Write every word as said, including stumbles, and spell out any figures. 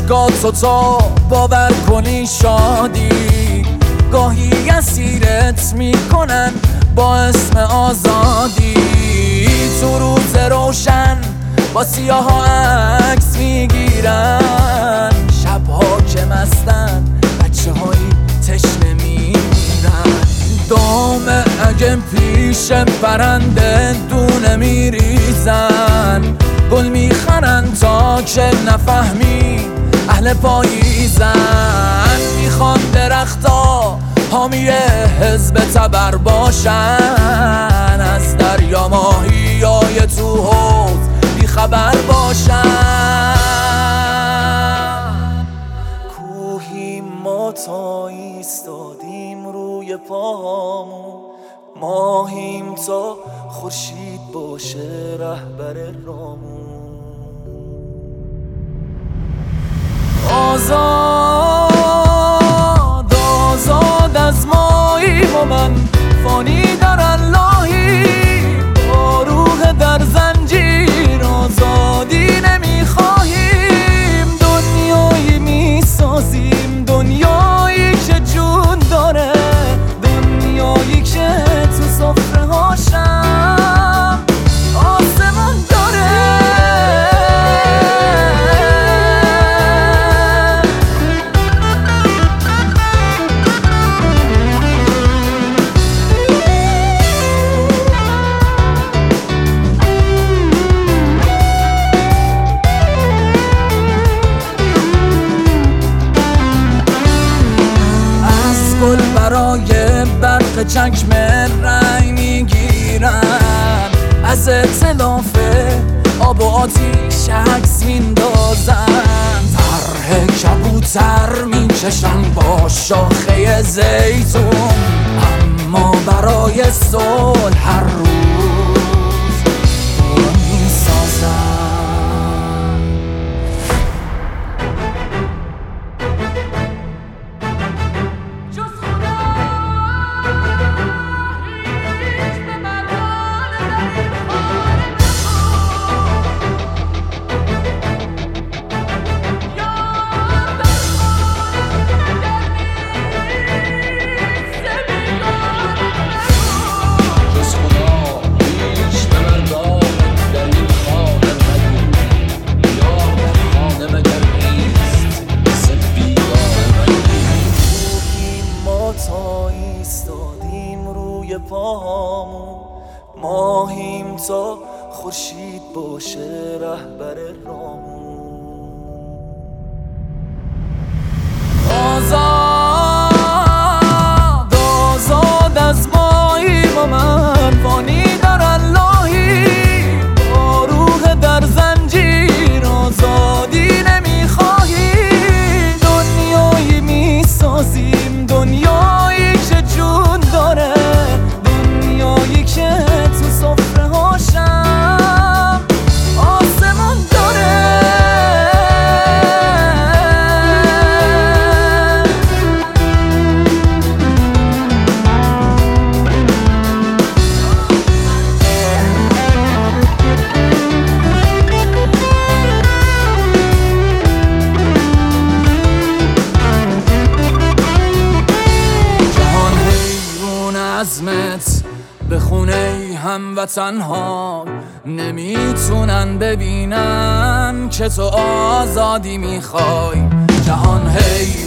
اشکاتو تا باور کنی شادی، گاهی اسیرت میکنن با اسم آزادی. تو روز روشن با سیاه ها عکس میگیرن، شبها که مستن بچه هایی تشنه میمیرن. دام اگه پیش پرنده دونه میریزن، گل میخرن تا که نفهمی اهل پاییزن. میخوان درختا حامی حزب تبر باشن، از دریا ماهیای تو حوض بیخبر باشن. کوهی ما تا ایستادیم روی پامون، ماهیم تا خورشید باشه رهبر رامون. آزاد آزاد از ماییم و من فانی در اللهی، با روح در زنجیر آزادی نمیخواهیم. دنیایی میسازیم، دنیایی که جون داره، دنیایی که تو سفره هاشم آسمون داره. گل برای برق چکم رنگ میگیرن، از اطلاف آب و آتیش عکس میندازن. طرح کبوتر میکشن با شاخه زیتون، اما برای صلح هر روز دور میسازن. تا ایستادیم روی پامون، ماهیم تا خورشید باشه رهبر رامون. آزاد آزاد از ماییم و من فانی در اللهی، با روح در زنجیر آزادی نمیخواهی. دنیایی میسازیم، دنیایی که جون داره، دنیایی که تو سفره هاشم آسمون داره. عزمت به خونه هموطنها نمیتونن ببینن که تو آزادی میخوای. جهان هی